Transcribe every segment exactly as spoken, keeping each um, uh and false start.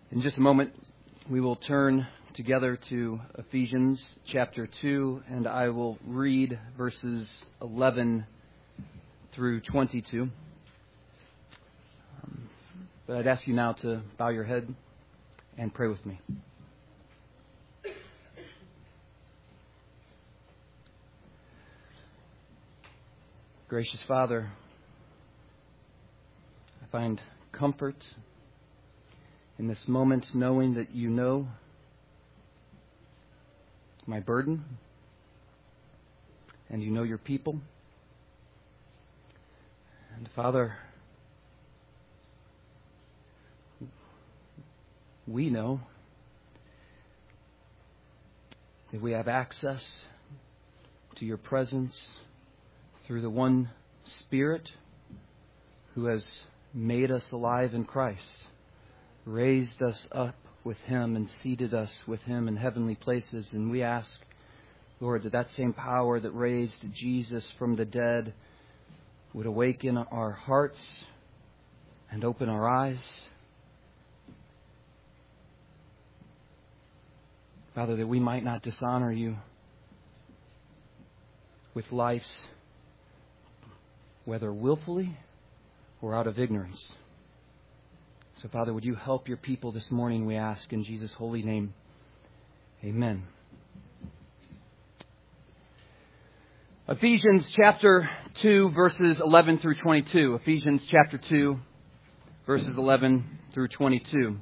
In just a moment, we will turn together to Ephesians chapter two, and I will read verses eleven through twenty-two. Um, but I'd ask you now to bow your head and pray with me. Gracious Father, I find comfort in this moment, knowing that you know my burden and you know your people. And Father, we know that we have access to your presence through the one Spirit who has made us alive in Christ, raised us up with Him and seated us with Him in heavenly places. And we ask, Lord, that that same power that raised Jesus from the dead would awaken our hearts and open our eyes. Father, that we might not dishonor you with lives, whether willfully or out of ignorance. So, Father, would you help your people this morning, we ask, in Jesus' holy name. Amen. Ephesians chapter two, verses eleven through twenty-two. Ephesians chapter two, verses eleven through twenty-two.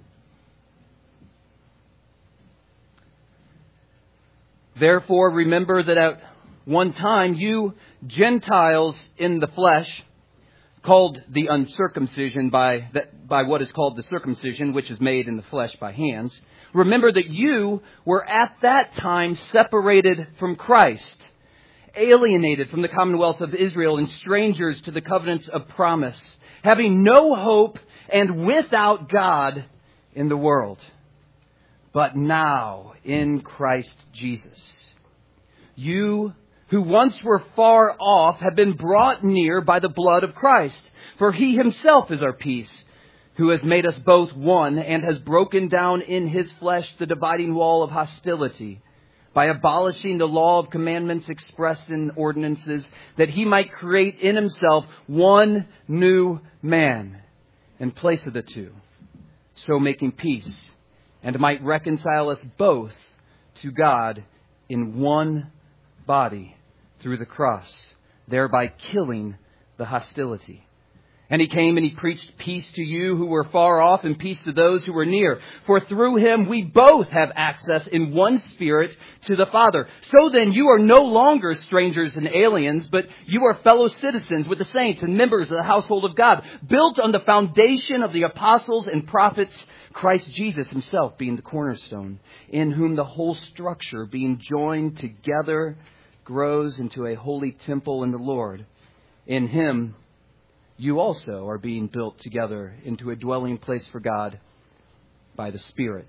Therefore, remember that at one time you Gentiles in the flesh, called the uncircumcision by that, by what is called the circumcision, which is made in the flesh by hands. Remember that you were at that time separated from Christ, alienated from the commonwealth of Israel and strangers to the covenants of promise, having no hope and without God in the world. But now in Christ Jesus, you who once were far off have been brought near by the blood of Christ. For He Himself is our peace, who has made us both one and has broken down in His flesh the dividing wall of hostility, by abolishing the law of commandments expressed in ordinances, that He might create in Himself one new man in place of the two, so making peace, and might reconcile us both to God in one body through the cross, thereby killing the hostility. And He came and He preached peace to you who were far off and peace to those who were near. For through Him we both have access in one Spirit to the Father. So then you are no longer strangers and aliens, but you are fellow citizens with the saints and members of the household of God, built on the foundation of the apostles and prophets, Christ Jesus Himself being the cornerstone, in whom the whole structure being joined together grows into a holy temple in the Lord. In Him you also are being built together into a dwelling place for God by the Spirit.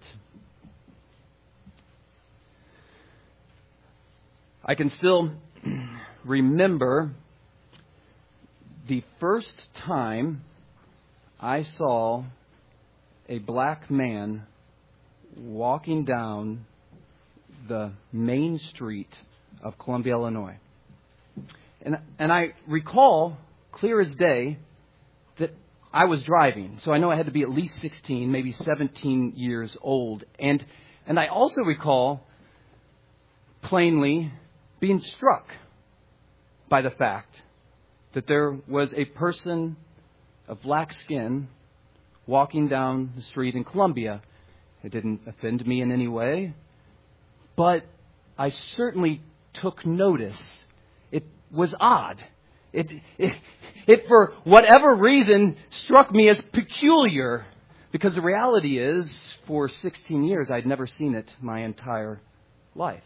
I can still remember the first time I saw a black man walking down the main street of Columbia, Illinois. And and I recall clear as day that I was driving. So I know I had to be at least sixteen, maybe seventeen years old. And and I also recall plainly being struck by the fact that there was a person of black skin walking down the street in Columbia. It didn't offend me in any way, but I certainly took notice. It was odd. It, it, it, for whatever reason, struck me as peculiar, because the reality is, for sixteen years, I'd never seen it my entire life.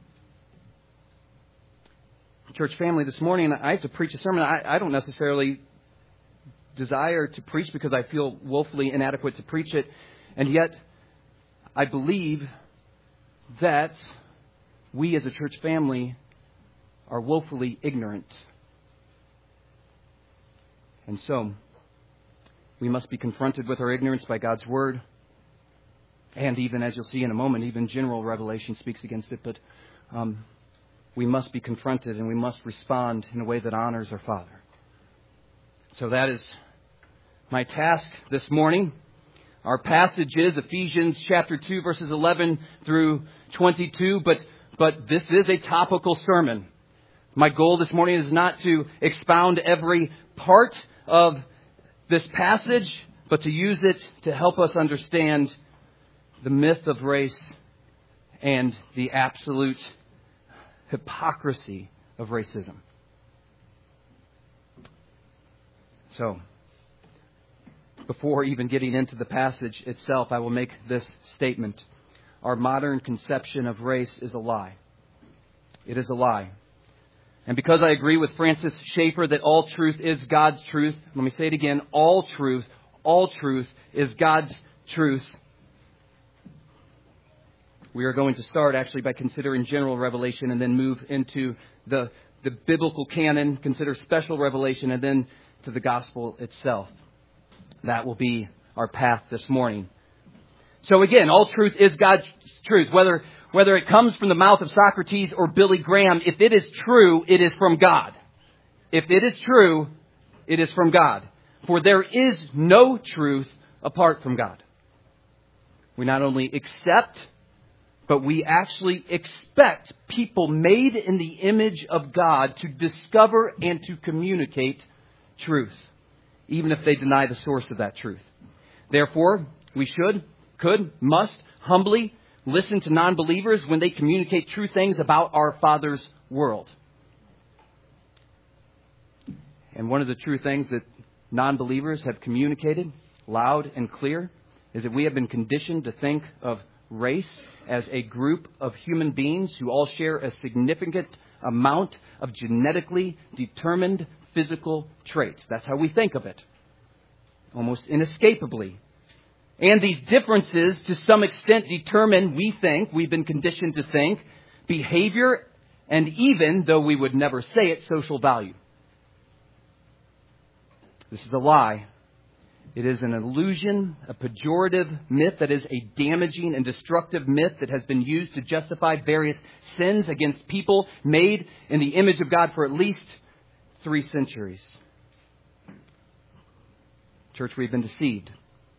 Church family, this morning, I have to preach a sermon. I, I don't necessarily desire to preach because I feel woefully inadequate to preach it, and yet I believe that we as a church family are woefully ignorant. And so, we must be confronted with our ignorance by God's Word. And even, as you'll see in a moment, even general revelation speaks against it. But um, we must be confronted and we must respond in a way that honors our Father. So that is my task this morning. Our passage is Ephesians chapter two, verses eleven through twenty-two. But, but this is a topical sermon. My goal this morning is not to expound every part of this passage, but to use it to help us understand the myth of race and the absolute hypocrisy of racism. So, before even getting into the passage itself, I will make this statement. Our modern conception of race is a lie. It is a lie. And because I agree with Francis Schaeffer that all truth is God's truth, let me say it again, all truth, all truth is God's truth. We are going to start actually by considering general revelation and then move into the, the biblical canon, consider special revelation, and then to the gospel itself. That will be our path this morning. So again, all truth is God's truth. Whether, whether it comes from the mouth of Socrates or Billy Graham, if it is true, it is from God. If it is true, it is from God. For there is no truth apart from God. We not only accept, but we actually expect people made in the image of God to discover and to communicate truth, even if they deny the source of that truth. Therefore, we should, could, must humbly listen to non-believers when they communicate true things about our Father's world. And one of the true things that non-believers have communicated loud and clear is that we have been conditioned to think of race as a group of human beings who all share a significant amount of genetically determined physical traits. That's how we think of it, almost inescapably. And these differences, to some extent, determine, we think, we've been conditioned to think, behavior and even, though we would never say it, social value. This is a lie. It is an illusion, a pejorative myth that is a damaging and destructive myth that has been used to justify various sins against people made in the image of God for at least three centuries. Church, we've been deceived.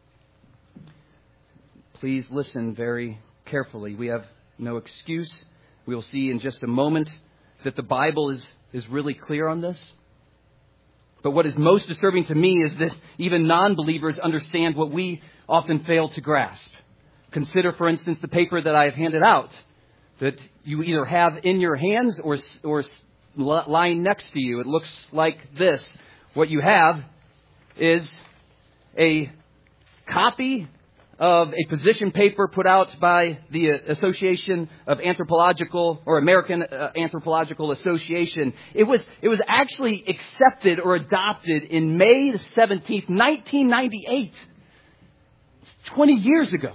Please listen very carefully. We have no excuse. We will see in just a moment that the Bible is, is really clear on this. But what is most disturbing to me is that even non-believers understand what we often fail to grasp. Consider, for instance, the paper that I have handed out, that you either have in your hands or, or lying next to you. It looks like this. What you have is a copy of a position paper put out by the Association of Anthropological or American Anthropological Association. It was it was actually accepted or adopted in May the seventeenth, nineteen ninety-eight. It's twenty years ago.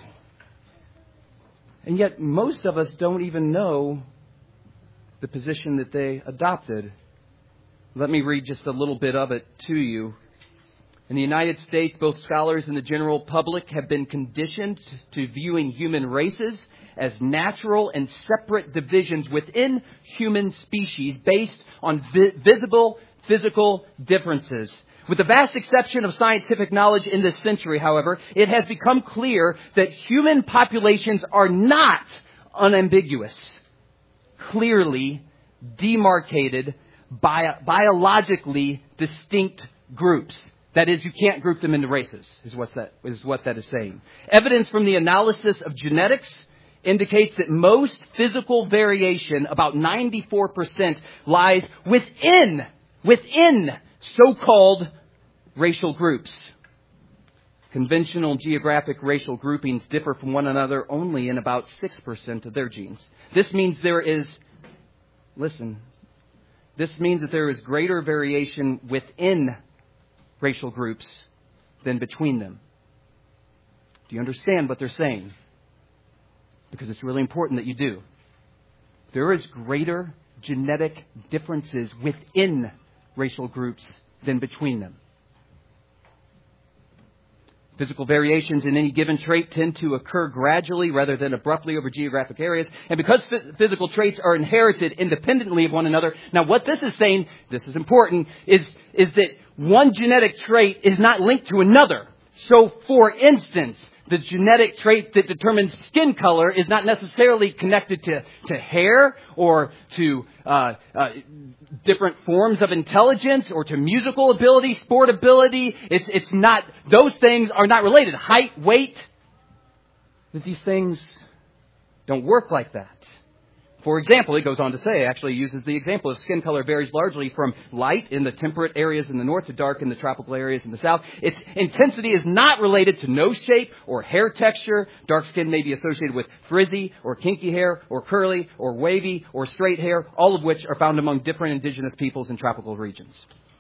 And yet most of us don't even know the position that they adopted. Let me read just a little bit of it to you. In the United States, both scholars and the general public have been conditioned to viewing human races as natural and separate divisions within human species based on vi- visible physical differences. With the vast exception of scientific knowledge in this century, however, it has become clear that human populations are not unambiguous, clearly demarcated, bio- biologically distinct groups. That is, you can't group them into races, is what that is what that is saying. Evidence from the analysis of genetics indicates that most physical variation, about ninety-four percent, lies within, within so-called racial groups. Conventional geographic racial groupings differ from one another only in about six percent of their genes. This means there is, listen, this means that there is greater variation within racial groups than between them. Do you understand what they're saying? Because it's really important that you do. There is greater genetic differences within racial groups than between them. Physical variations in any given trait tend to occur gradually rather than abruptly over geographic areas. And because physical traits are inherited independently of one another, now what this is saying, this is important, is, is that one genetic trait is not linked to another. So, for instance, the genetic trait that determines skin color is not necessarily connected to, to hair or to uh, uh, different forms of intelligence or to musical ability, sport ability. It's, it's not, those things are not related. Height, weight, that these things don't work like that. For example, it goes on to say, actually uses the example of skin color varies largely from light in the temperate areas in the north to dark in the tropical areas in the south. Its intensity is not related to nose shape or hair texture. Dark skin may be associated with frizzy or kinky hair or curly or wavy or straight hair, all of which are found among different indigenous peoples in tropical regions.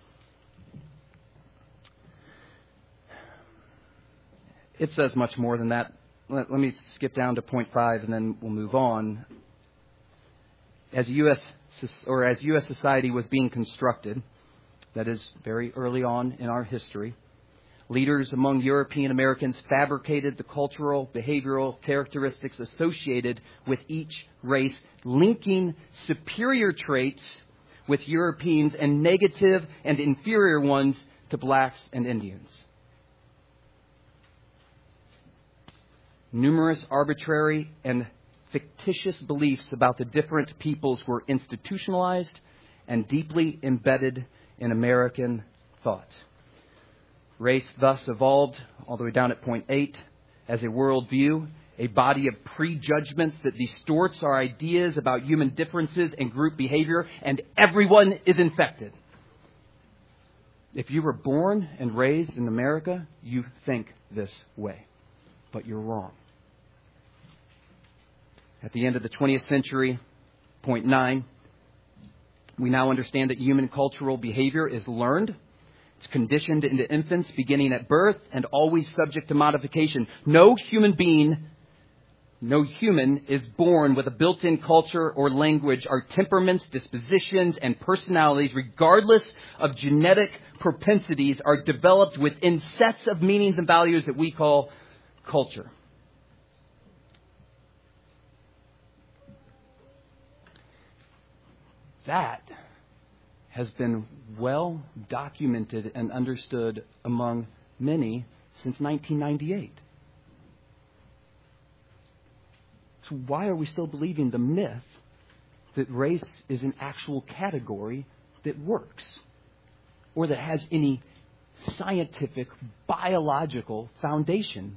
It says much more than that. Let, let me skip down to point five and then we'll move on. As U S or as U S society was being constructed, that is very early on in our history, leaders among European Americans fabricated the cultural, behavioral characteristics associated with each race, linking superior traits with Europeans and negative and inferior ones to blacks and Indians. Numerous arbitrary and fictitious beliefs about the different peoples were institutionalized and deeply embedded in American thought. Race thus evolved, all the way down at point eight, as a worldview, a body of prejudgments that distorts our ideas about human differences and group behavior, and everyone is infected. If you were born and raised in America, you think this way, but you're wrong. At the end of the twentieth century, point nine, we now understand that human cultural behavior is learned. It's conditioned into infants beginning at birth and always subject to modification. No human being, no human is born with a built-in culture or language. Our temperaments, dispositions, and personalities, regardless of genetic propensities, are developed within sets of meanings and values that we call culture. That has been well documented and understood among many since nineteen ninety-eight. So why are we still believing the myth that race is an actual category that works or that has any scientific, biological foundation?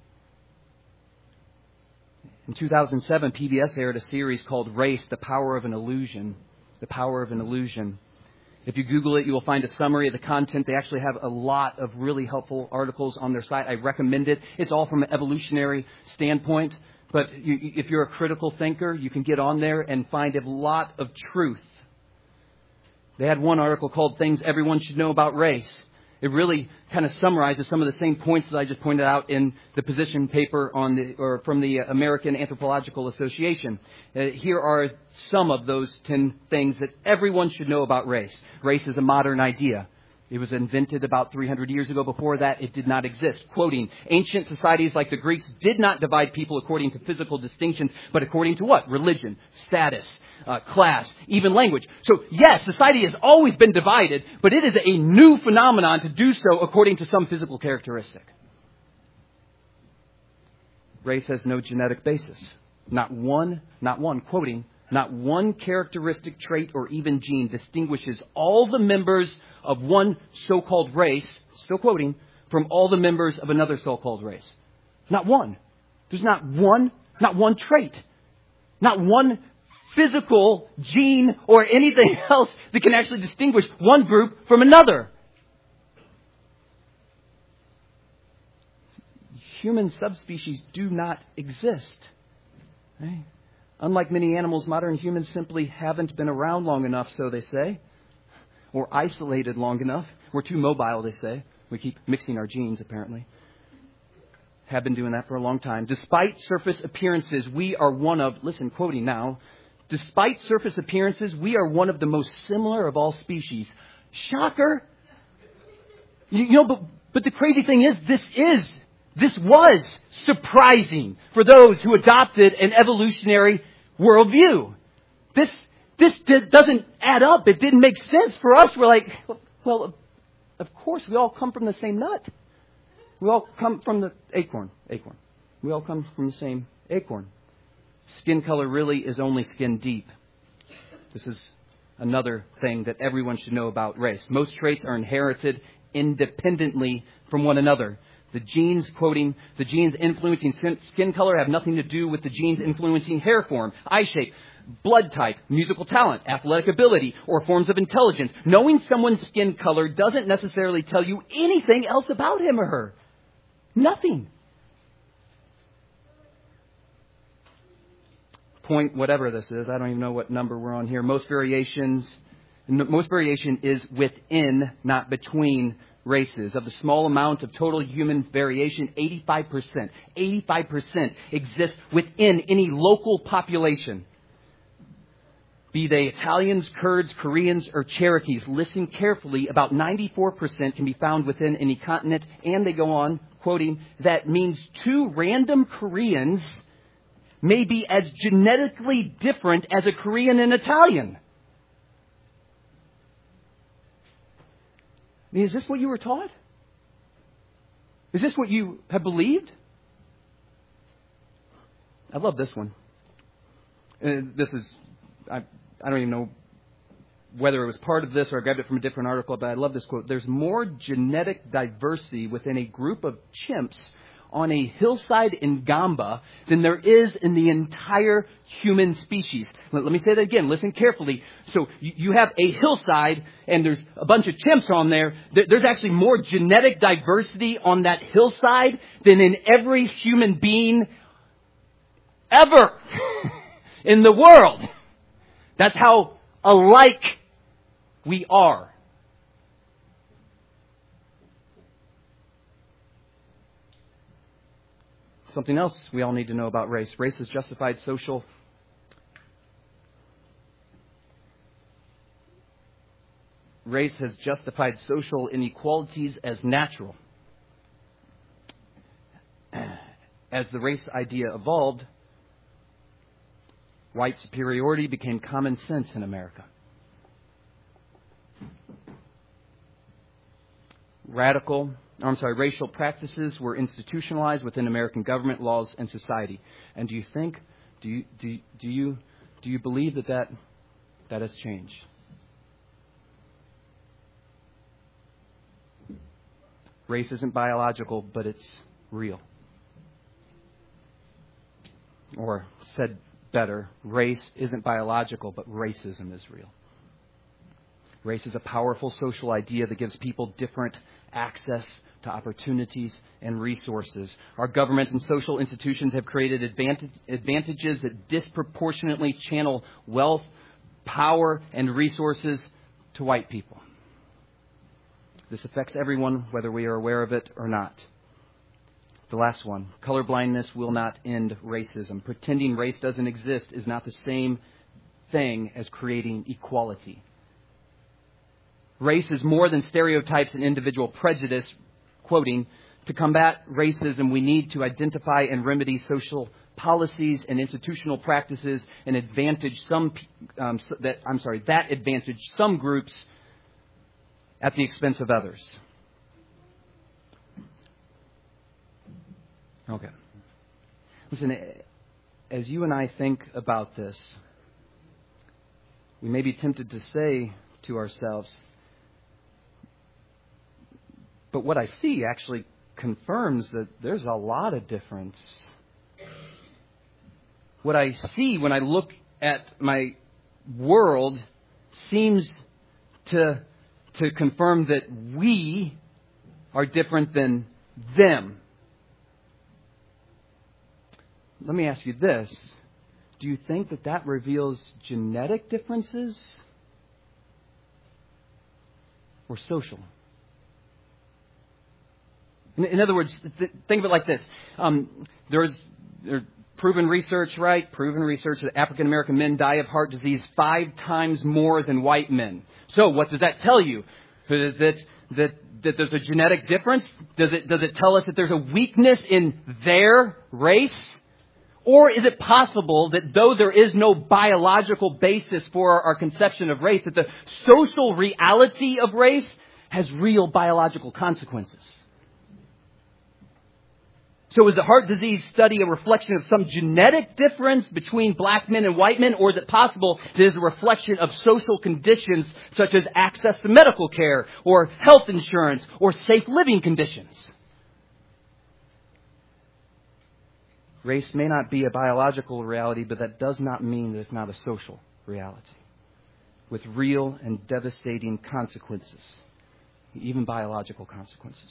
In two thousand seven, P B S aired a series called Race, The Power of an Illusion. The Power of an Illusion. If you Google it, you will find a summary of the content. They actually have a lot of really helpful articles on their site. I recommend it. It's all from an evolutionary standpoint. But you, if you're a critical thinker, you can get on there and find a lot of truth. They had one article called Things Everyone Should Know About Race. It really kind of summarizes some of the same points that I just pointed out in the position paper on the, or from the American Anthropological Association. Uh, here are some of those ten things that everyone should know about race. Race is a modern idea. It was invented about three hundred years ago. Before that, it did not exist. Quoting, ancient societies like the Greeks did not divide people according to physical distinctions, but according to what? Religion, status, uh, class, even language. So yes, society has always been divided, but it is a new phenomenon to do so according to some physical characteristic. Race has no genetic basis. Not one, not one, quoting, not one characteristic trait or even gene distinguishes all the members of one so-called race, still quoting, from all the members of another so-called race. Not one. There's not one, not one trait. Not one physical gene or anything else that can actually distinguish one group from another. Human subspecies do not exist. Okay? Unlike many animals, modern humans simply haven't been around long enough, so they say, or isolated long enough. We're too mobile, they say. We keep mixing our genes, apparently. Have been doing that for a long time. Despite surface appearances, we are one of, listen, quoting now, despite surface appearances, we are one of the most similar of all species. Shocker! You, you know, but, but the crazy thing is, this is This was surprising for those who adopted an evolutionary worldview. This this did, doesn't add up. It didn't make sense for us. We're like, well, of course, we all come from the same nut. We all come from the acorn. Acorn. We all come from the same acorn. Skin color really is only skin deep. This is another thing that everyone should know about race. Most traits are inherited independently from one another. The genes, quoting, the genes influencing skin color have nothing to do with the genes influencing hair form, eye shape, blood type, musical talent, athletic ability, or forms of intelligence. Knowing someone's skin color doesn't necessarily tell you anything else about him or her. Nothing. Point whatever this is, I don't even know what number we're on here. Most variations, most variation is within, not between races. Of the small amount of total human variation, eighty-five percent, eighty-five percent exists within any local population. Be they Italians, Kurds, Koreans, or Cherokees, listen carefully. About ninety-four percent can be found within any continent. And they go on, quoting, that means two random Koreans may be as genetically different as a Korean and Italian. I mean, is this what you were taught? Is this what you have believed? I love this one. Uh, this is, I, I don't even know whether it was part of this or I grabbed it from a different article, but I love this quote. There's more genetic diversity within a group of chimps on a hillside in Gamba than there is in the entire human species. Let, let me say that again. Listen carefully. So you, you have a hillside and there's a bunch of chimps on there. there. There's actually more genetic diversity on that hillside than in every human being ever in the world. That's how alike we are. Something else we all need to know about race. Race has justified social Race has justified social inequalities as natural. As the race idea evolved, white superiority became common sense in America. Radical I'm sorry, racial practices were institutionalized within American government, laws, and society. And do you think, do you do, do you do you believe that that, that has changed? Race isn't biological, but it's real. Or said better, race isn't biological, but racism is real. Race is a powerful social idea that gives people different access to opportunities and resources. Our government and social institutions have created advantage, advantages that disproportionately channel wealth, power, and resources to white people. This affects everyone, whether we are aware of it or not. The last one, colorblindness will not end racism. Pretending race doesn't exist is not the same thing as creating equality. Race is more than stereotypes and individual prejudice. Quoting, to combat racism, we need to identify and remedy social policies and institutional practices and advantage some um, that I'm sorry that advantage some groups at the expense of others. Okay. Listen, as you and I think about this, we may be tempted to say to ourselves, but what I see actually confirms that there's a lot of difference. What I see when I look at my world seems to, to confirm that we are different than them. Let me ask you this. Do you think that that reveals genetic differences or social? In, in other words, th- think of it like this. Um, there's, there's proven research, right? Proven research that African American men die of heart disease five times more than white men. So what does that tell you? That, that, that there's a genetic difference? Does it, does it tell us that there's a weakness in their race? Or is it possible that though there is no biological basis for our conception of race, that the social reality of race has real biological consequences? So is the heart disease study a reflection of some genetic difference between black men and white men? Or is it possible that it is a reflection of social conditions such as access to medical care or health insurance or safe living conditions? Race may not be a biological reality, but that does not mean that it's not a social reality with real and devastating consequences, even biological consequences.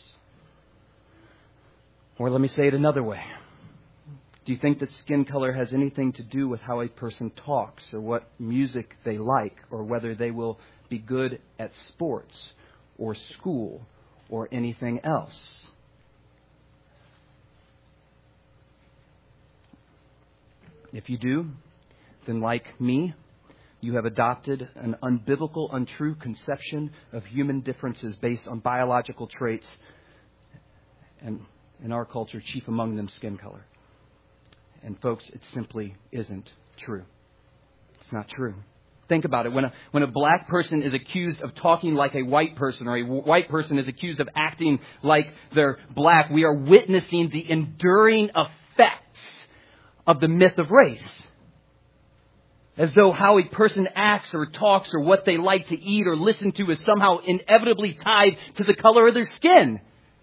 Or let me say it another way. Do you think that skin color has anything to do with how a person talks or what music they like or whether they will be good at sports or school or anything else? If you do, then like me, you have adopted an unbiblical, untrue conception of human differences based on biological traits, and in our culture, chief among them, skin color. And folks, it simply isn't true. It's not true. Think about it. When a, when a black person is accused of talking like a white person, or a white person is accused of acting like they're black, we are witnessing the enduring effects of the myth of race. As though how a person acts or talks or what they like to eat or listen to is somehow inevitably tied to the color of their skin.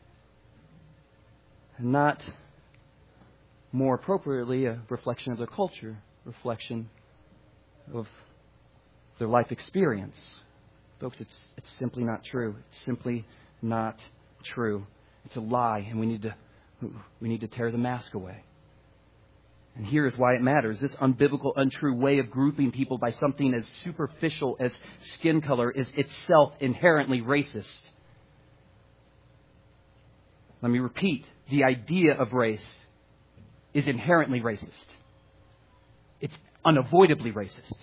And not, more appropriately, a reflection of their culture, reflection of their life experience. Folks, it's it's simply not true. It's simply not true. It's a lie, and we need to we need to tear the mask away. And here is why it matters. This unbiblical, untrue way of grouping people by something as superficial as skin color is itself inherently racist. Let me repeat. The idea of race is inherently racist. It's unavoidably racist.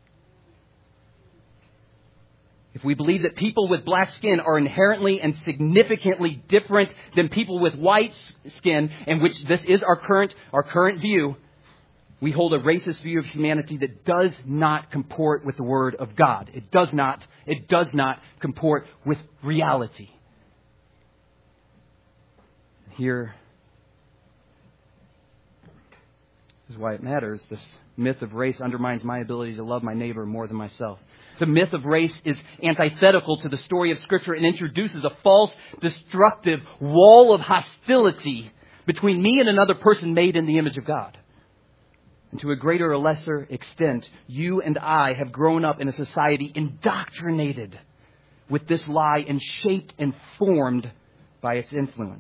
If we believe that people with black skin are inherently and significantly different than people with white skin, and which this is our current our current view, we hold a racist view of humanity that does not comport with the Word of God. It does not. It does not comport with reality. Here is why it matters. This myth of race undermines my ability to love my neighbor more than myself. The myth of race is antithetical to the story of Scripture and introduces a false, destructive wall of hostility between me and another person made in the image of God. And to a greater or lesser extent, you and I have grown up in a society indoctrinated with this lie and shaped and formed by its influence.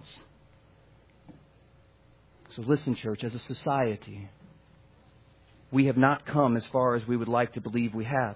So listen, church, as a society, we have not come as far as we would like to believe we have.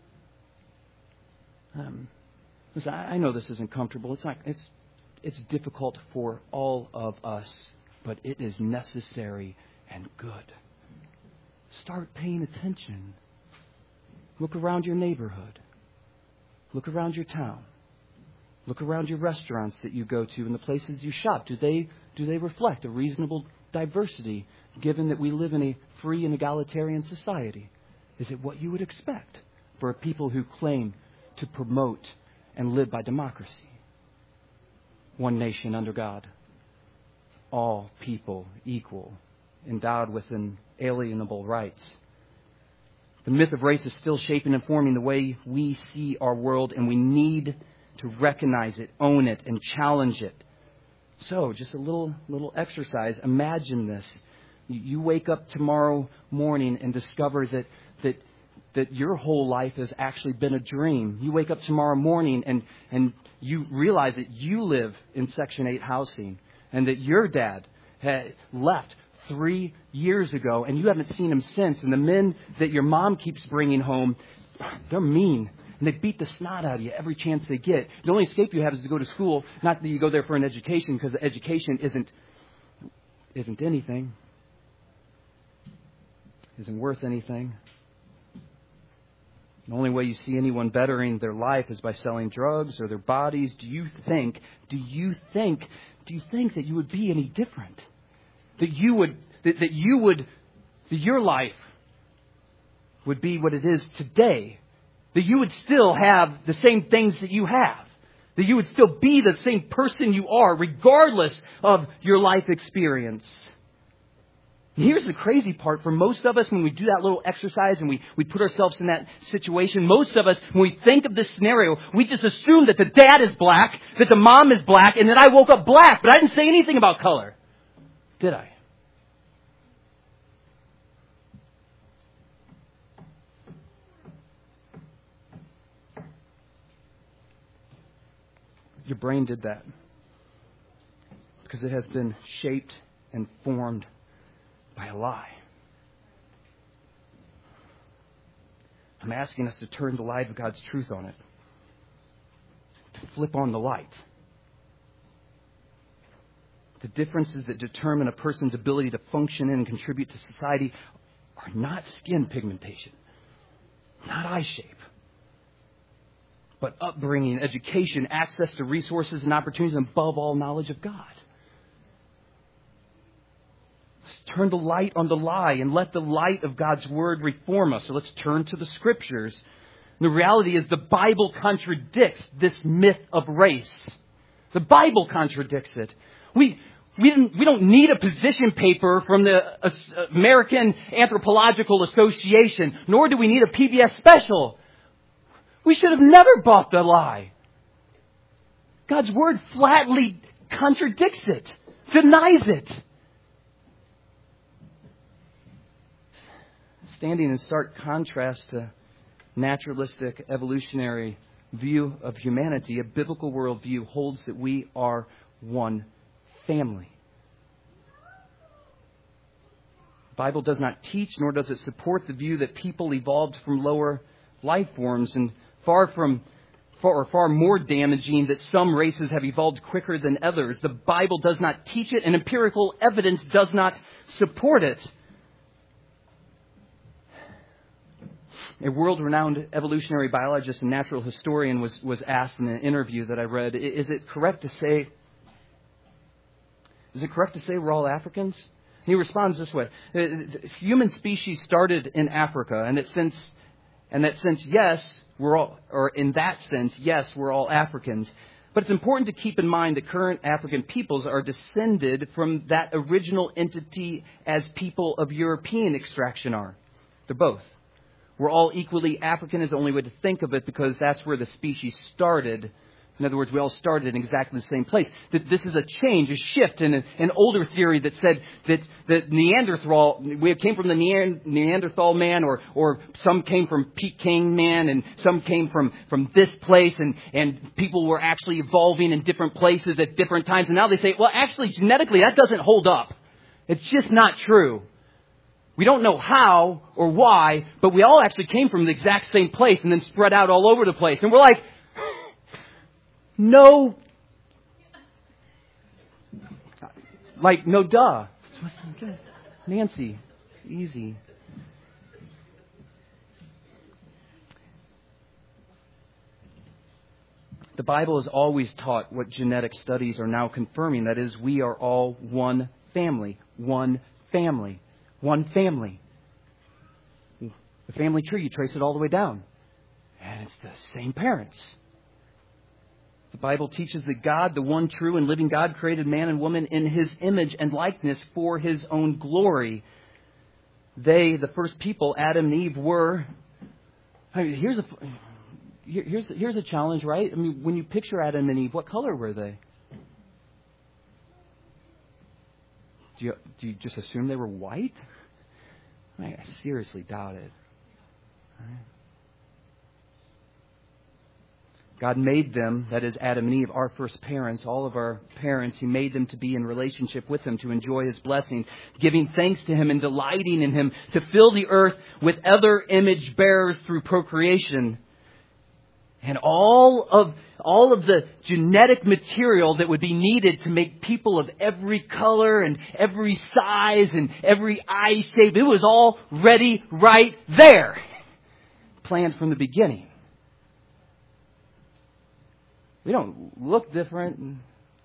Um, listen, I know this isn't comfortable. It's not. It's it's difficult for all of us, but it is necessary and good. Start paying attention. Look around your neighborhood. Look around your town. Look around your restaurants that you go to and the places you shop. Do they do they reflect a reasonable diversity, given that we live in a free and egalitarian society? Is it what you would expect for a people who claim to promote and live by democracy? One nation under God. All people equal, endowed with inalienable rights. The myth of race is still shaping and forming the way we see our world, and we need to recognize it, own it, and challenge it. So, just a little little exercise. Imagine this. You wake up tomorrow morning and discover that that that your whole life has actually been a dream. You wake up tomorrow morning and, and you realize that you live in Section eight housing and that your dad had left three years ago and you haven't seen him since. And the men that your mom keeps bringing home, they're mean. And they beat the snot out of you every chance they get. The only escape you have is to go to school. Not that you go there for an education, because the education isn't isn't anything. Isn't worth anything. The only way you see anyone bettering their life is by selling drugs or their bodies. Do you think, do you think, do you think that you would be any different? That you would, that, that you would, that your life would be what it is today? That you would still have the same things that you have? That you would still be the same person you are regardless of your life experience? Here's the crazy part. For most of us, when we do that little exercise and we, we put ourselves in that situation, most of us, when we think of this scenario, we just assume that the dad is black, that the mom is black, and that I woke up black. But I didn't say anything about color. Did I? Your brain did that because it has been shaped and formed by a lie. I'm asking us to turn the light of God's truth on it. To flip on the light. The differences that determine a person's ability to function and contribute to society are not skin pigmentation, not eye shape, but upbringing, education, access to resources and opportunities, and above all, knowledge of God. Let's turn the light on the lie and let the light of God's Word reform us. So let's turn to the Scriptures. The reality is the Bible contradicts this myth of race. The Bible contradicts it. We we didn't, we don't need a position paper from the American Anthropological Association, nor do we need a P B S special. We should have never bought the lie. God's Word flatly contradicts it, denies it. Standing in stark contrast to naturalistic, evolutionary view of humanity, a biblical worldview holds that we are one family. The Bible does not teach, nor does it support the view that people evolved from lower life forms, and far from far, or far more damaging that some races have evolved quicker than others. The Bible does not teach it, and empirical evidence does not support it. A world-renowned evolutionary biologist and natural historian was, was asked in an interview that I read, is it correct to say, is it correct to say we're all Africans? He responds this way. Human species started in Africa, and that since, and that since, yes, we're all, or in that sense, yes, we're all Africans. But it's important to keep in mind that current African peoples are descended from that original entity as people of European extraction are. They're both. We're all equally African is the only way to think of it, because that's where the species started. In other words, we all started in exactly the same place. That this is a change, a shift in an older theory that said that that Neanderthal, we came from the Neanderthal man, or or some came from Peking man, and some came from, from this place, and, and people were actually evolving in different places at different times. And now they say, well, actually, genetically, that doesn't hold up. It's just not true. We don't know how or why, but we all actually came from the exact same place and then spread out all over the place. And we're like, no, like, no duh. Nancy, easy. The Bible has always taught what genetic studies are now confirming. That is, we are all one family, one family. One family. The family tree, you trace it all the way down. And it's the same parents. The Bible teaches that God, the one true and living God, created man and woman in His image and likeness for His own glory. They, the first people, Adam and Eve, were... I mean, here's a, here's, here's a challenge, right? I mean, when you picture Adam and Eve, what color were they? Do you, do you just assume they were white? I, mean, I seriously doubt it. Right? God made them, that is Adam and Eve, our first parents, all of our parents. He made them to be in relationship with Him, to enjoy His blessings, giving thanks to Him and delighting in Him, to fill the earth with other image bearers through procreation. And all of all of the genetic material that would be needed to make people of every color and every size and every eye shape, it was all ready right there. planned from the beginning. We don't look different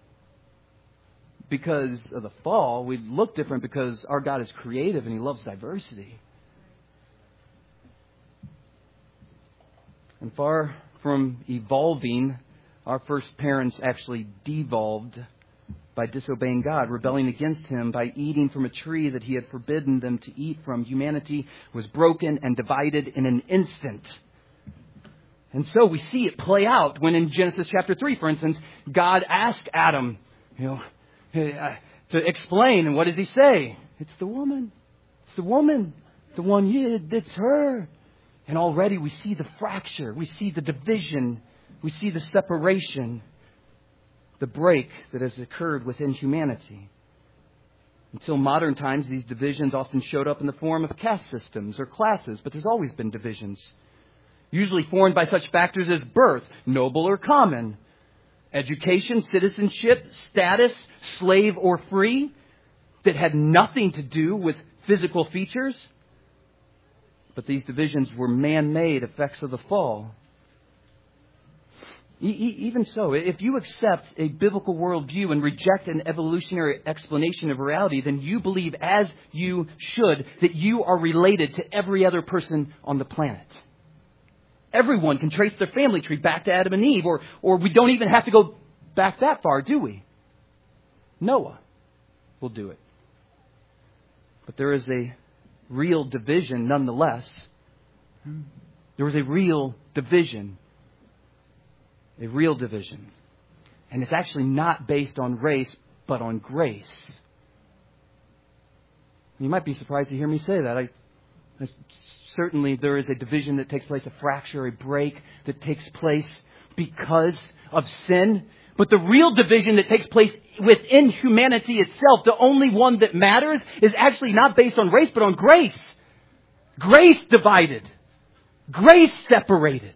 because of the fall. We look different because our God is creative and He loves diversity. And far from evolving, our first parents actually devolved by disobeying God, rebelling against Him, by eating from a tree that He had forbidden them to eat from. Humanity was broken and divided in an instant. And so we see it play out when in Genesis chapter three, for instance, God asked Adam, you know, to explain. And what does He say? It's the woman. It's the woman. The one you, it's her. And already we see the fracture. We see the division. We see the separation. The break that has occurred within humanity. Until modern times, these divisions often showed up in the form of caste systems or classes, but there's always been divisions. Usually formed by such factors as birth, noble or common, education, citizenship, status, slave or free, that had nothing to do with physical features. But these divisions were man-made effects of the fall. Even so, if you accept a biblical worldview and reject an evolutionary explanation of reality, then you believe, as you should, that you are related to every other person on the planet. Everyone can trace their family tree back to Adam and Eve, or, or we don't even have to go back that far, do we? Noah will do it. But there is a real division nonetheless. There was a real division. A real division. And it's actually not based on race, but on grace. You might be surprised to hear me say that. I, I, certainly there is a division that takes place, a fracture, a break that takes place because of sin. But the real division that takes place within humanity itself, the only one that matters, is actually not based on race, but on grace. Grace divided. Grace separated.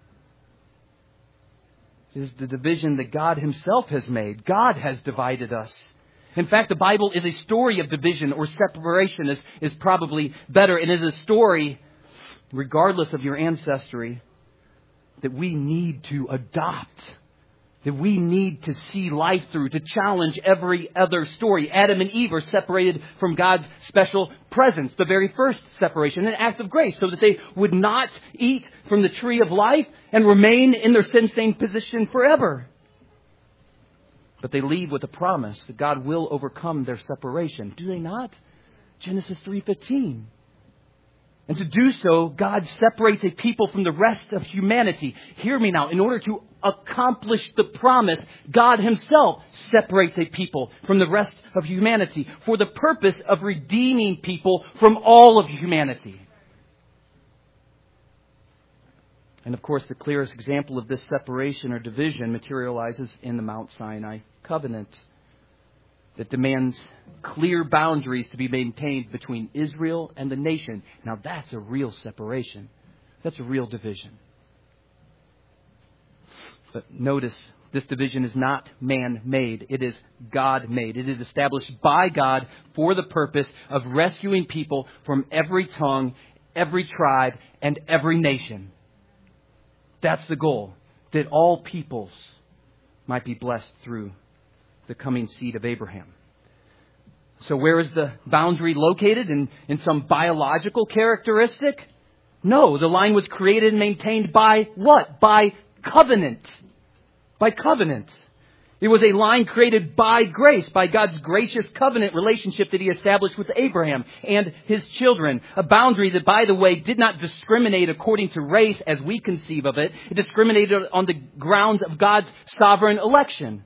It is the division that God Himself has made. God has divided us. In fact, the Bible is a story of division, or separation is, is probably better. It is a story, regardless of your ancestry, that we need to adopt. That we need to see life through, to challenge every other story. Adam and Eve are separated from God's special presence. The very first separation, an act of grace, so that they would not eat from the tree of life and remain in their sin-stained position forever. But they leave with a promise that God will overcome their separation. Do they not? Genesis three fifteen. And to do so, God separates a people from the rest of humanity. Hear me now. In order to accomplish the promise, God Himself separates a people from the rest of humanity for the purpose of redeeming people from all of humanity. And of course, the clearest example of this separation or division materializes in the Mount Sinai covenant that demands clear boundaries to be maintained between Israel and the nation. Now that's a real separation. That's a real division. But notice, this division is not man-made. It is God-made. It is established by God for the purpose of rescuing people from every tongue, every tribe, and every nation. That's the goal, that all peoples might be blessed through the coming seed of Abraham. So where is the boundary located? In, in some biological characteristic? No, the line was created and maintained by what? By covenant. By covenant. It was a line created by grace, by God's gracious covenant relationship that He established with Abraham and his children. A boundary that, by the way, did not discriminate according to race as we conceive of it. It discriminated on the grounds of God's sovereign election.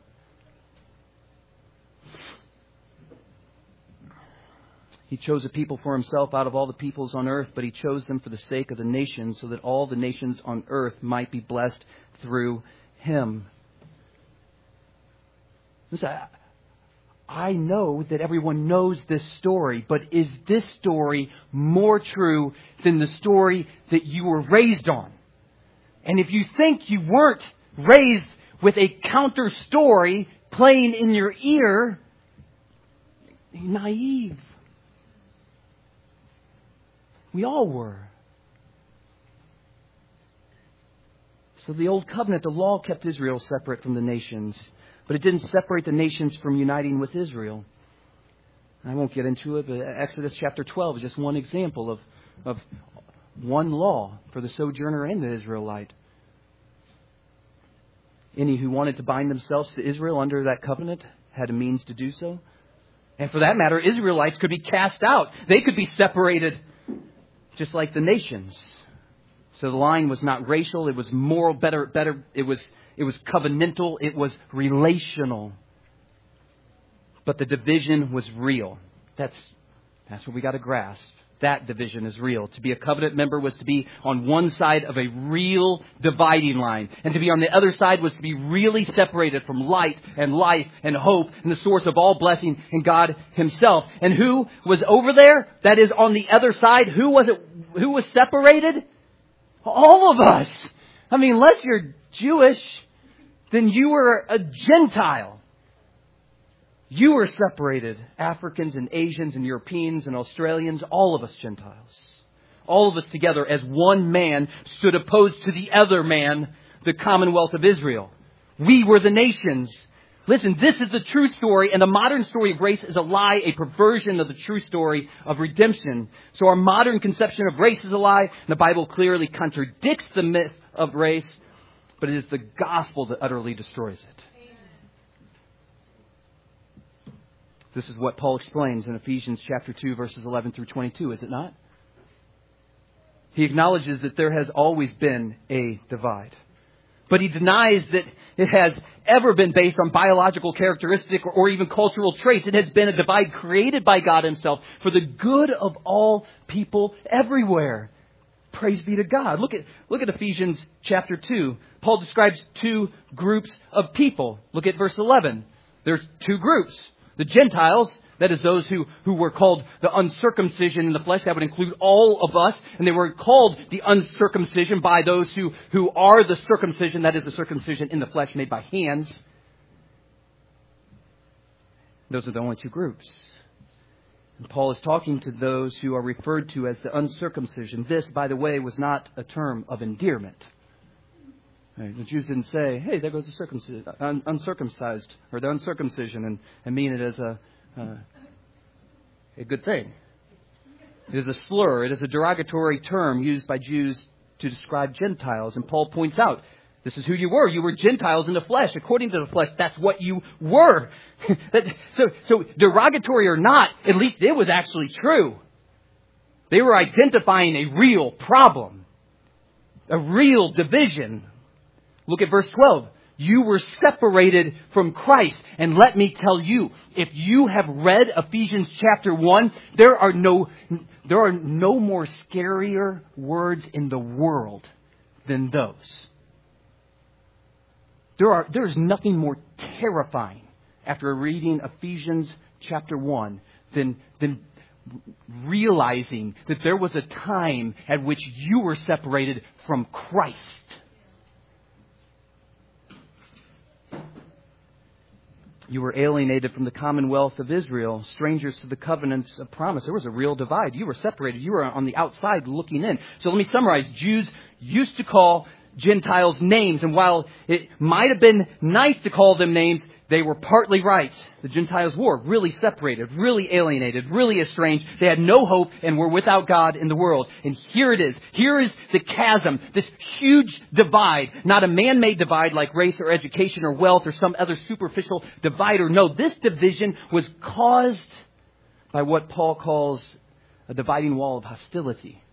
He chose a people for Himself out of all the peoples on earth, but He chose them for the sake of the nations, so that all the nations on earth might be blessed through Him. Listen, I know that everyone knows this story, but is this story more true than the story that you were raised on? And if you think you weren't raised with a counter story playing in your ear, you're naive. We all were. So the Old Covenant, the law kept Israel separate from the nations, but it didn't separate the nations from uniting with Israel. I won't get into it, but Exodus chapter twelve is just one example of, of one law for the sojourner and the Israelite. Any who wanted to bind themselves to Israel under that covenant had a means to do so. And for that matter, Israelites could be cast out. They could be separated just like the nations. So the line was not racial, it was moral, better, better, it was it was covenantal, it was relational. But the division was real. That's that's what we got to grasp. That division is real. To be a covenant member was to be on one side of a real dividing line. And to be on the other side was to be really separated from light and life and hope and the source of all blessing in God Himself. And who was over there? That is on the other side. Who was it? Who was separated? All of us. I mean, unless you're Jewish, then you were a Gentile. You were separated. Africans and Asians and Europeans and Australians, all of us Gentiles. All of us together as one man stood opposed to the other man, the Commonwealth of Israel. We were the nations. Listen, this is the true story, and the modern story of race is a lie, a perversion of the true story of redemption. So our modern conception of race is a lie, and the Bible clearly contradicts the myth of race, but it is the gospel that utterly destroys it. This is what Paul explains in Ephesians chapter two, verses eleven through twenty-two, is it not? He acknowledges that there has always been a divide. But he denies that it has ever been based on biological characteristic or, or even cultural traits. It has been a divide created by God Himself for the good of all people everywhere. Praise be to God. Look at, look at Ephesians chapter two. Paul describes two groups of people. Look at verse eleven. There's two groups. The Gentiles, that is those who, who were called the uncircumcision in the flesh. That would include all of us. And they were called the uncircumcision by those who, who are the circumcision. That is the circumcision in the flesh made by hands. Those are the only two groups. And Paul is talking to those who are referred to as the uncircumcision. This, by the way, was not a term of endearment. Right. The Jews didn't say, hey, there goes the circumcised, un- uncircumcised, or the uncircumcision, and, and mean it as a, uh, a good thing. It is a slur. It is a derogatory term used by Jews to describe Gentiles. And Paul points out, this is who you were. You were Gentiles in the flesh. According to the flesh, that's what you were. so, so derogatory or not, at least it was actually true. They were identifying a real problem, a real division. Look at verse twelve. You were separated from Christ. And let me tell you, if you have read Ephesians chapter one, there are no, there are no more scarier words in the world than those. There are, there is nothing more terrifying after reading Ephesians chapter one than, than realizing that there was a time at which you were separated from Christ. You were alienated from the commonwealth of Israel, strangers to the covenants of promise. There was a real divide. You were separated. You were on the outside looking in. So let me summarize. Jews used to call Gentiles names. And while it might have been nice to call them names, they were partly right. The Gentiles were really separated, really alienated, really estranged. They had no hope and were without God in the world. And here it is. Here is the chasm, this huge divide. Not a man-made divide like race or education or wealth or some other superficial divider. No, this division was caused by what Paul calls a dividing wall of hostility.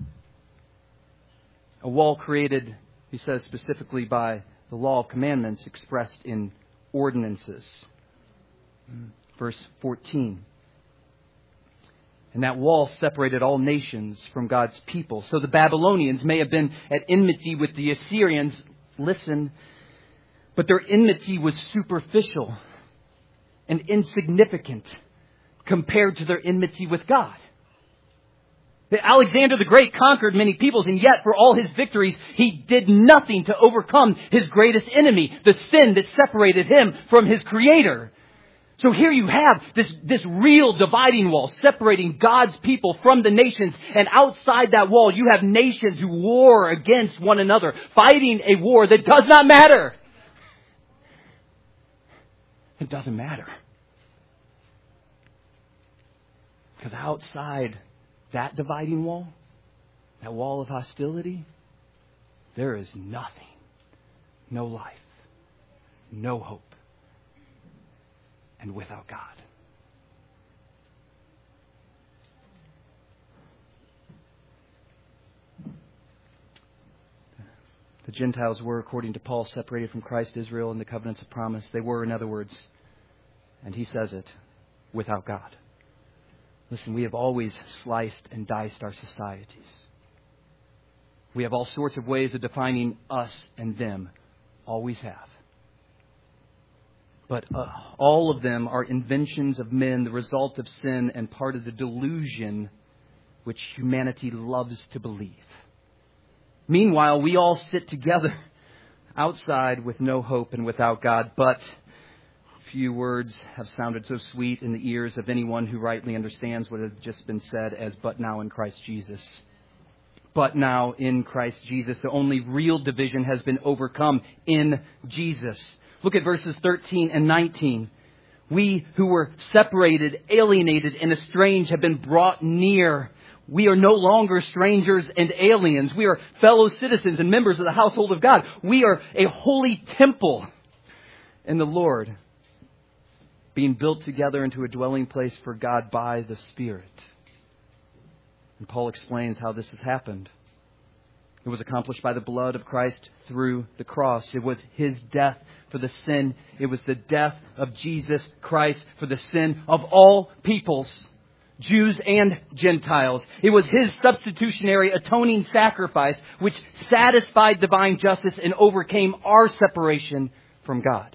A wall created, he says, specifically by the law of commandments expressed in ordinances. Verse fourteen. And that wall separated all nations from God's people. So the Babylonians may have been at enmity with the Assyrians. Listen, but their enmity was superficial and insignificant compared to their enmity with God. Alexander the Great conquered many peoples, and yet for all his victories, he did nothing to overcome his greatest enemy, the sin that separated him from his Creator. So here you have this, this real dividing wall separating God's people from the nations. And outside that wall, you have nations who war against one another, fighting a war that does not matter. It doesn't matter. Because outside that dividing wall, that wall of hostility, there is nothing. No life. No hope. And without God. The Gentiles were, according to Paul, separated from Christ, Israel, and the covenants of promise. They were, in other words, and he says it, without God. Listen, we have always sliced and diced our societies. We have all sorts of ways of defining us and them. Always have. But uh, all of them are inventions of men, the result of sin and part of the delusion which humanity loves to believe. Meanwhile, we all sit together outside with no hope and without God. But few words have sounded so sweet in the ears of anyone who rightly understands what has just been said as but now in Christ Jesus. But now in Christ Jesus, the only real division has been overcome in Jesus. Look at verses thirteen and nineteen. We who were separated, alienated, and estranged have been brought near. We are no longer strangers and aliens. We are fellow citizens and members of the household of God. We are a holy temple in the Lord, being built together into a dwelling place for God by the Spirit. And Paul explains how this has happened. It was accomplished by the blood of Christ through the cross. It was His death for the sin. It was the death of Jesus Christ for the sin of all peoples, Jews and Gentiles. It was His substitutionary atoning sacrifice which satisfied divine justice and overcame our separation from God.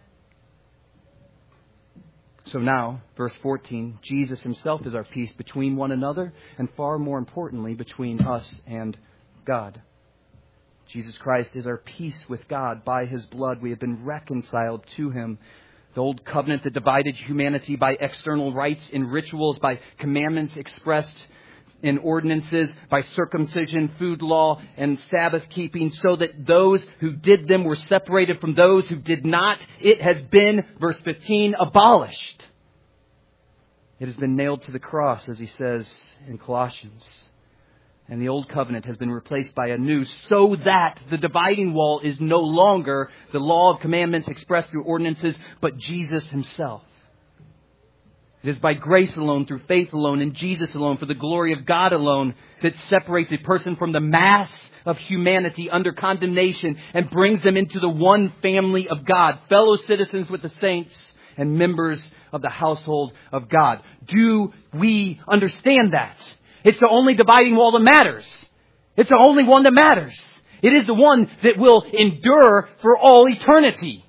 So now, verse fourteen, Jesus Himself is our peace between one another and far more importantly, between us and God. Jesus Christ is our peace with God. By His blood we have been reconciled to Him. The old covenant that divided humanity by external rites and rituals, by commandments expressed in ordinances, by circumcision, food law, and Sabbath keeping, so that those who did them were separated from those who did not. It has been, verse fifteen, abolished. It has been nailed to the cross, as he says in Colossians. And the old covenant has been replaced by a new, so that the dividing wall is no longer the law of commandments expressed through ordinances, but Jesus Himself. It is by grace alone, through faith alone, in Jesus alone, for the glory of God alone, that separates a person from the mass of humanity under condemnation and brings them into the one family of God, fellow citizens with the saints and members of the household of God. Do we understand that? It's the only dividing wall that matters. It's the only one that matters. It is the one that will endure for all eternity.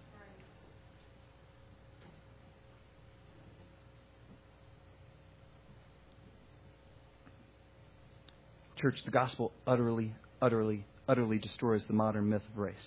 Church, the gospel utterly, utterly, utterly destroys the modern myth of race.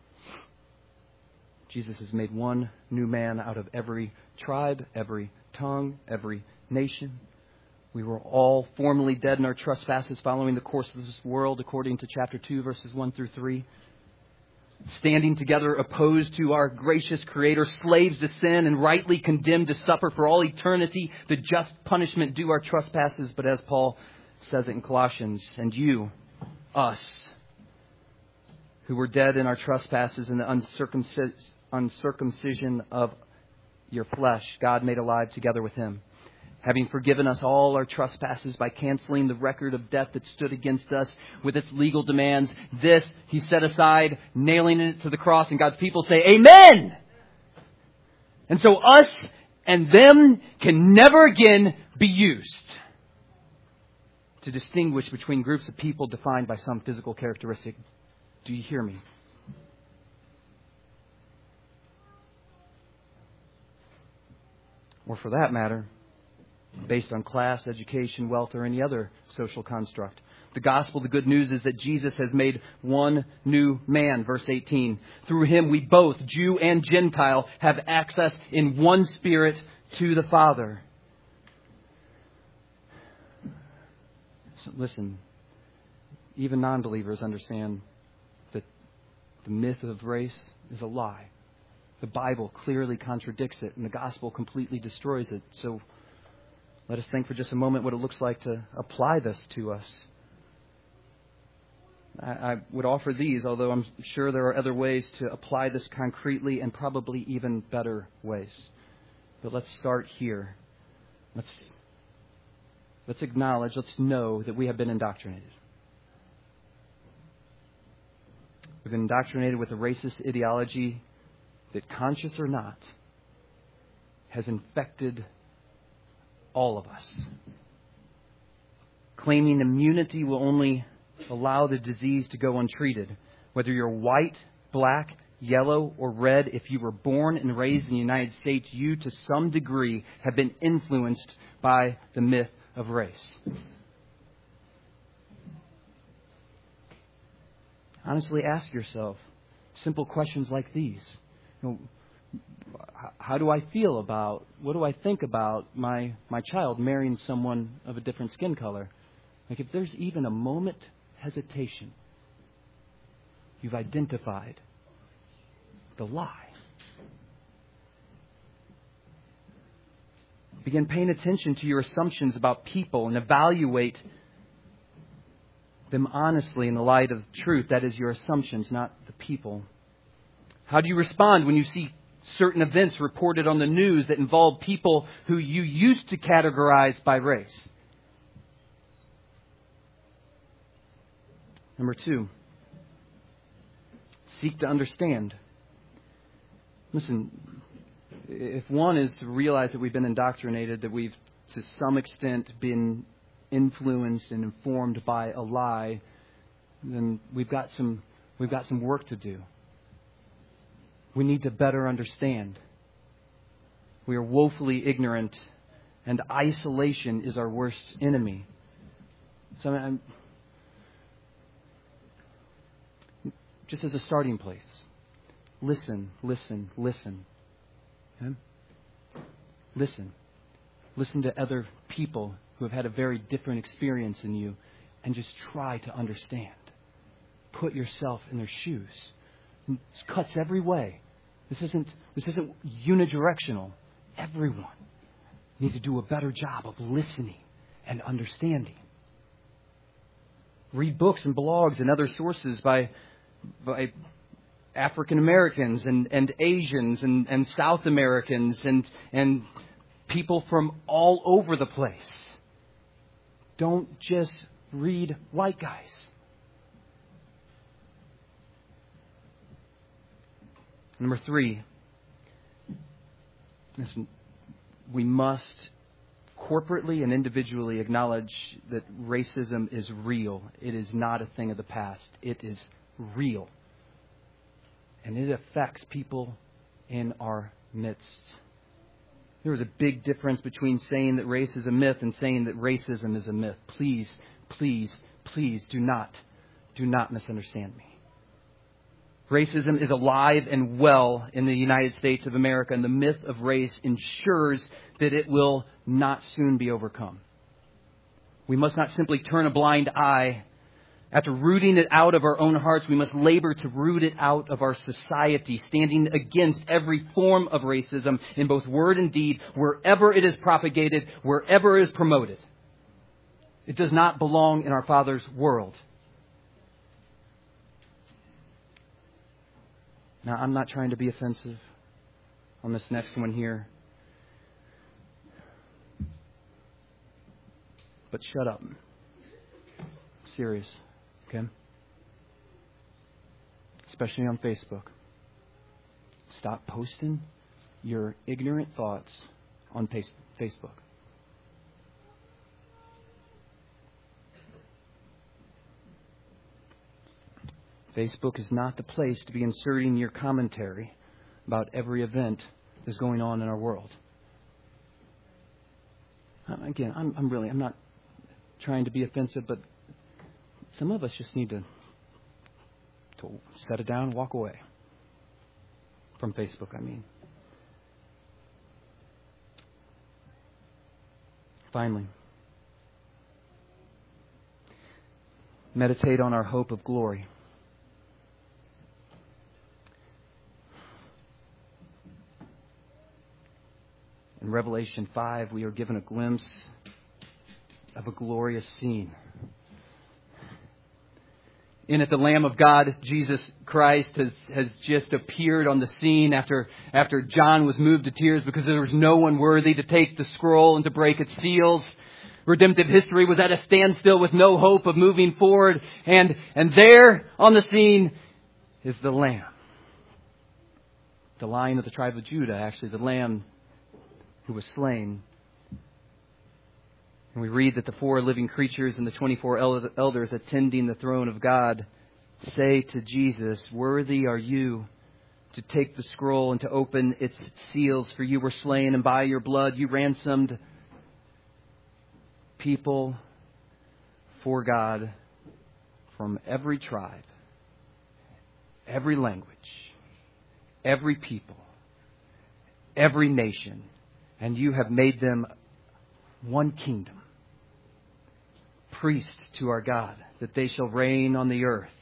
Jesus has made one new man out of every tribe, every tongue, every nation. We were all formerly dead in our trespasses, following the course of this world, according to chapter two, verses one through three. Standing together opposed to our gracious Creator, slaves to sin and rightly condemned to suffer for all eternity the just punishment due our trespasses. But as Paul says it in Colossians, and you, us, who were dead in our trespasses and the uncircumcis- uncircumcision of your flesh, God made alive together with Him, having forgiven us all our trespasses by canceling the record of debt that stood against us with its legal demands. This He set aside, nailing it to the cross. And God's people say, Amen! And so us and them can never again be used to distinguish between groups of people defined by some physical characteristic. Do you hear me? Or for that matter, based on class, education, wealth, or any other social construct. The gospel, the good news is that Jesus has made one new man. Verse eighteen. Through him we both, Jew and Gentile, have access in one Spirit to the Father. So listen, even non-believers understand that the myth of race is a lie. The Bible clearly contradicts it, and the gospel completely destroys it. So let us think for just a moment what it looks like to apply this to us. I, I would offer these, although I'm sure there are other ways to apply this concretely and probably even better ways. But let's start here. Let's, let's acknowledge, let's know that we have been indoctrinated. We've been indoctrinated with a racist ideology that, conscious or not, has infected all of us. Claiming immunity will only allow the disease to go untreated. Whether you're white, black, yellow, or red, if you were born and raised in the United States, you to some degree have been influenced by the myth of race. Honestly, ask yourself simple questions like these. You know, how do I feel about, what do I think about my, my child marrying someone of a different skin color? Like, if there's even a moment hesitation, you've identified the lie. Begin paying attention to your assumptions about people and evaluate them honestly in the light of truth. That is, your assumptions, not the people. How do you respond when you see certain events reported on the news that involve people who you used to categorize by race? Number two, seek to understand. Listen, if one is to realize that we've been indoctrinated, that we've to some extent been influenced and informed by a lie, then we've got some we've got some work to do. We need to better understand. We are woefully ignorant, and isolation is our worst enemy. So I'm, just as a starting place, listen, listen, listen. Okay? Listen. Listen to other people who have had a very different experience than you, and just try to understand. Put yourself in their shoes. It cuts every way. This isn't this isn't unidirectional. Everyone needs to do a better job of listening and understanding. Read books and blogs and other sources by by African Americans and, and Asians and, and South Americans and and people from all over the place. Don't just read white guys. Number three, listen, we must corporately and individually acknowledge that racism is real. It is not a thing of the past. It is real. And it affects people in our midst. There is a big difference between saying that race is a myth and saying that racism is a myth. Please, please, please do not, do not misunderstand me. Racism is alive and well in the United States of America, and the myth of race ensures that it will not soon be overcome. We must not simply turn a blind eye. After rooting it out of our own hearts, we must labor to root it out of our society, standing against every form of racism in both word and deed, wherever it is propagated, wherever it is promoted. It does not belong in our Father's world. Now, I'm not trying to be offensive on this next one here. But shut up. I'm serious, okay? Especially on Facebook. Stop posting your ignorant thoughts on Facebook. Facebook is not the place to be inserting your commentary about every event that's going on in our world. Again, I'm, I'm really, I'm not trying to be offensive, but Some of us just need to, to set it down and walk away. From Facebook, I mean. Finally, meditate on our hope of glory. In Revelation five, we are given a glimpse of a glorious scene. In it, the Lamb of God, Jesus Christ, has, has just appeared on the scene after, after John was moved to tears because there was no one worthy to take the scroll and to break its seals. Redemptive history was at a standstill with no hope of moving forward. And, and there on the scene is the Lamb. The Lion of the tribe of Judah, actually, the Lamb who was slain. And we read that the four living creatures and the twenty-four elders attending the throne of God say to Jesus, "Worthy are you to take the scroll and to open its seals, for you were slain, and by your blood you ransomed people for God from every tribe, every language, every people, every nation, and you have made them one kingdom, priests to our God, that they shall reign on the earth."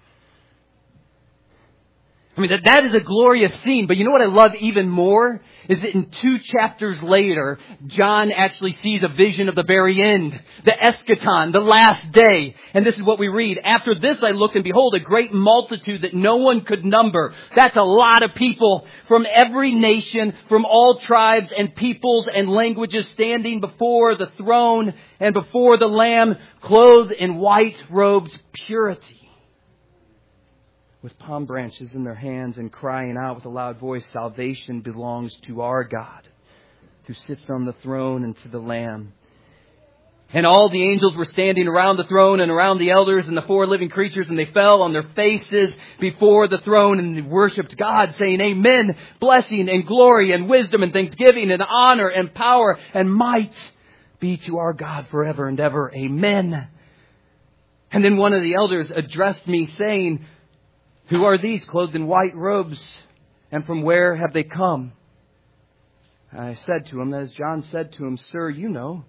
I mean, that, that is a glorious scene. But you know what I love even more? Is that in two chapters later, John actually sees a vision of the very end. The eschaton, the last day. And this is what we read. "After this I looked, and behold, a great multitude that no one could number." That's a lot of people from every nation, from all tribes and peoples and languages, standing before the throne and before the Lamb, clothed in white robes, purity, with palm branches in their hands, and crying out with a loud voice, "Salvation belongs to our God, who sits on the throne, and to the Lamb." And all the angels were standing around the throne and around the elders and the four living creatures, and they fell on their faces before the throne and they worshipped God, saying, "Amen, blessing and glory and wisdom and thanksgiving and honor and power and might be to our God forever and ever. Amen." And then one of the elders addressed me, saying, "Who are these clothed in white robes, and from where have they come?" And I said to him, as John said to him, "Sir, you know."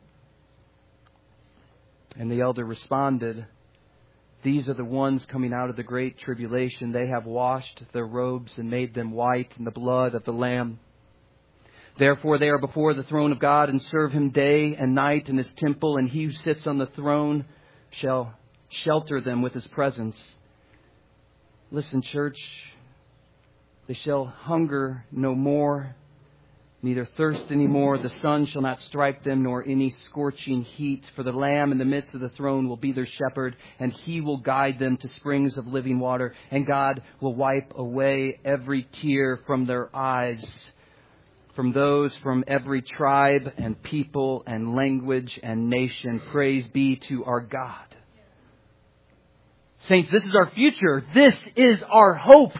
And the elder responded, "These are the ones coming out of the great tribulation. They have washed their robes and made them white in the blood of the Lamb. Therefore they are before the throne of God and serve Him day and night in His temple, and He who sits on the throne shall shelter them with His presence." Listen, church, "They shall hunger no more, neither thirst any more. The sun shall not strike them, nor any scorching heat. For the Lamb in the midst of the throne will be their shepherd, and He will guide them to springs of living water. And God will wipe away every tear from their eyes." From those from every tribe and people and language and nation. Praise be to our God. Saints, this is our future. This is our hope.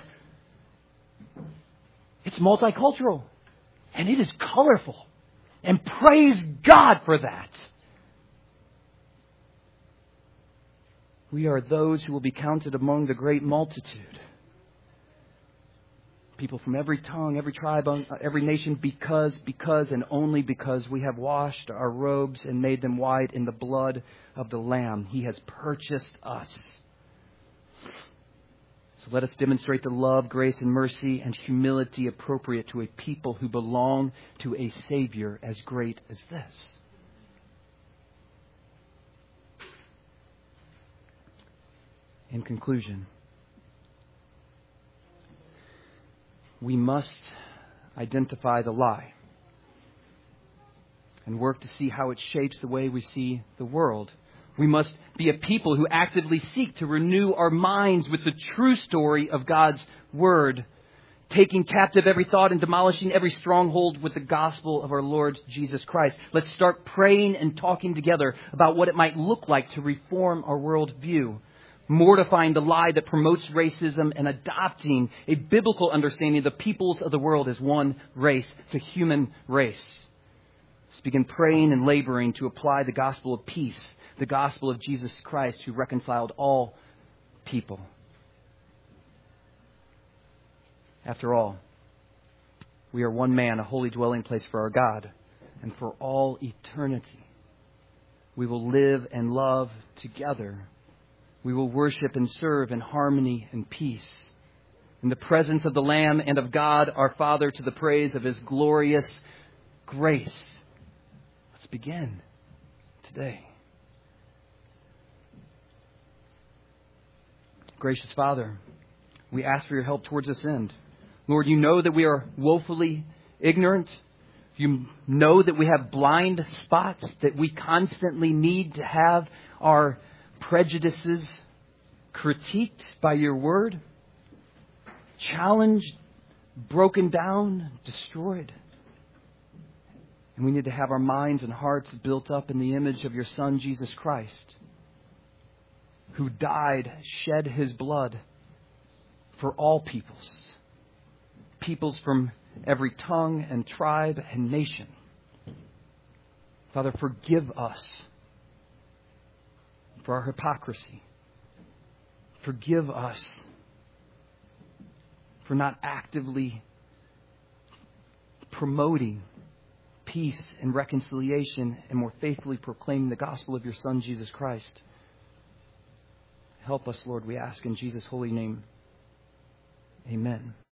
It's multicultural. And it is colorful. And praise God for that. We are those who will be counted among the great multitude. People from every tongue, every tribe, every nation, because, because, and only because we have washed our robes and made them white in the blood of the Lamb. He has purchased us. So let us demonstrate the love, grace, and mercy and humility appropriate to a people who belong to a Savior as great as this. In conclusion, we must identify the lie and work to see how it shapes the way we see the world. We must be a people who actively seek to renew our minds with the true story of God's Word, taking captive every thought and demolishing every stronghold with the gospel of our Lord Jesus Christ. Let's start praying and talking together about what it might look like to reform our worldview, mortifying the lie that promotes racism and adopting a biblical understanding of the peoples of the world as one race, it's a human race. Let's begin praying and laboring to apply the gospel of peace the gospel of Jesus Christ, who reconciled all people. After all, we are one man, a holy dwelling place for our God, and for all eternity. We will live and love together. We will worship and serve in harmony and peace, in the presence of the Lamb and of God our Father, to the praise of His glorious grace. Let's begin today. Gracious Father, we ask for your help towards this end. Lord, you know that we are woefully ignorant. You know that we have blind spots, that we constantly need to have our prejudices critiqued by your word, challenged, broken down, destroyed. And we need to have our minds and hearts built up in the image of your Son, Jesus Christ, who died, shed His blood for all peoples, peoples from every tongue and tribe and nation. Father, forgive us for our hypocrisy. Forgive us for not actively promoting peace and reconciliation and more faithfully proclaiming the gospel of your Son, Jesus Christ. Help us, Lord, we ask in Jesus' holy name. Amen.